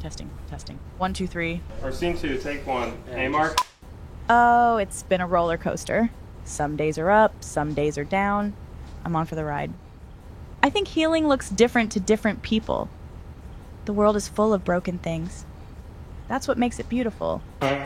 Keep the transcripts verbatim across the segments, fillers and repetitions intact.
Testing, testing. One, two, three. Or scene two, take one. Hey, Mark. Oh, it's been a roller coaster. Some days are up, some days are down. I'm on for the ride. I think healing looks different to different people. The world is full of broken things. That's what makes it beautiful.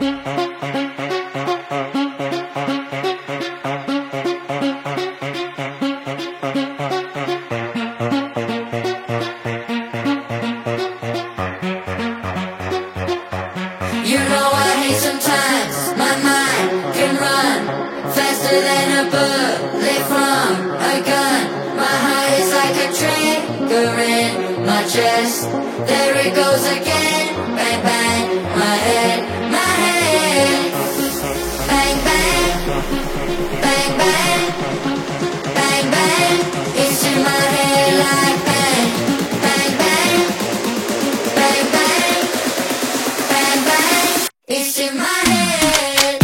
You know I hate sometimes my mind can run faster than a bullet from a gun. My heart is like a trigger in my chest. There it goes again. Bang bang, my head, my head. Bang bang, bang bang, bang bang. It's in my head like bang, bang bang, bang bang, bang bang. It's in my head.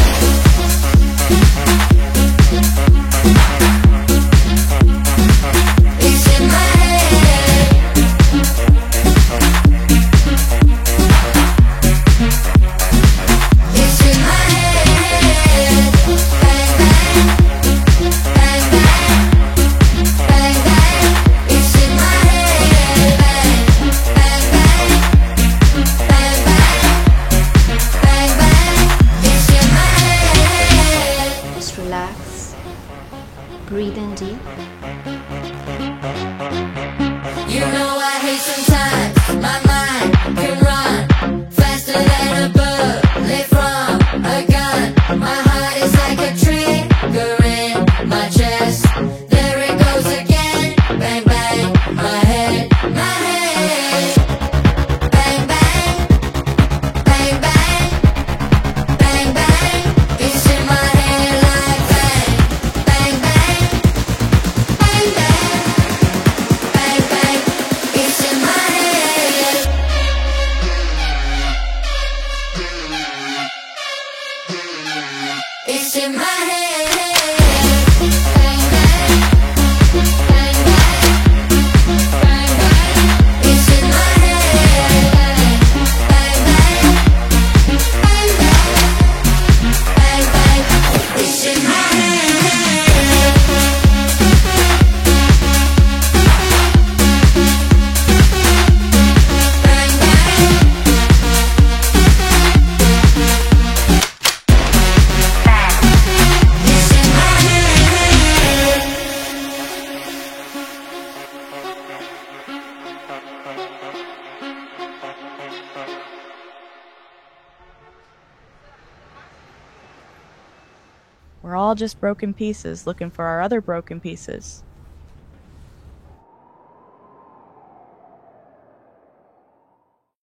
It's in my head. It's in my head. Bang bang, bang bang, bang bang. It's in my head. Bang bang, bang bang, bang bang. It's in my head. Just relax, breathe in deep. You know I hate sometimes my mind can run faster than a bullet from a gun. My heart is like a trigger in my chest. There it goes again. Bang bang, my head, my head. Bang bang, bang bang, bang bang. It's in my head like bang, bang bang, bang bang. Bang bang, it's in my head. It's in my head. Bang bang, bang bang, bang bang. It's in my head. Bang bang, bang bang, bang bang. It's in my head. Bang bang. It's in my head. We're all just broken pieces looking for our other broken pieces.